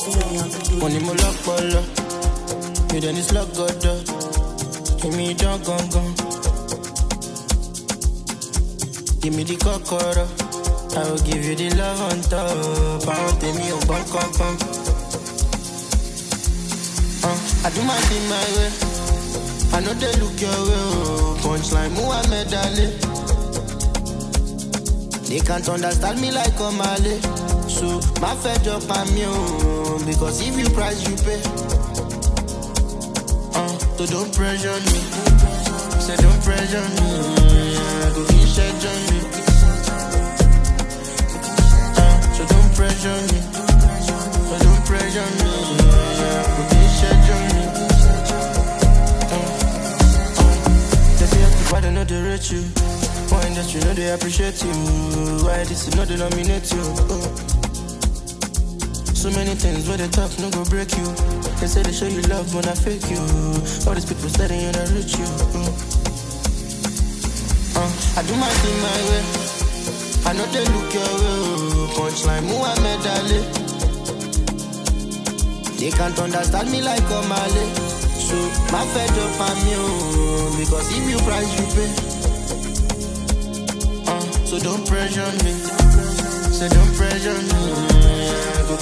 Money mo lock, you then it's lock God. Give me the gun. Give me the kokoro. I will give you the love on top. I want me a bum. I do my thing my way. I know they look your way. Punchline Muhammad Ali. They can't understand me like Omale. So my fed up on me. Because if you price you pay. So don't pressure me. Say don't pressure me. Go fish head on me. So don't pressure me. So don't pressure me. Go fish head on me. They say I don't know they rate you. Why industry know they appreciate you. Why this is not they nominate you. So many things where they talk no go break you. They say they show you love when I fake you. All these people studying and I reach you. I do my thing my way. I know they look your way. Punchline Muhammad Ali. They can't understand me like Omale. So my fed up on me. Because if you price you pay. So don't pressure me. Say don't pressure me. Go